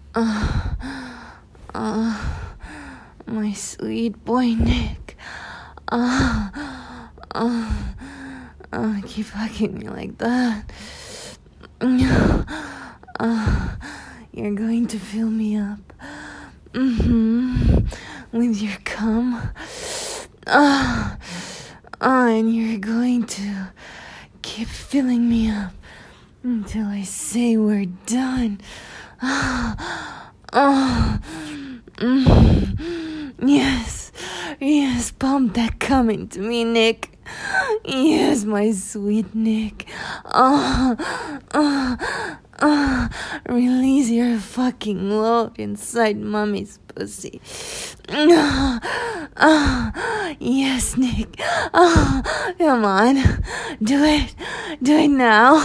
My sweet boy Nick. Keep fucking me like that. You're going to fill me up. With your cum. And you're going to keep filling me up until I say we're done. Yes, pump that cum into me, Nick. Yes, my sweet Nick. Release your fucking load inside mommy's pussy. Yes, Nick. Come on. Do it. Do it now.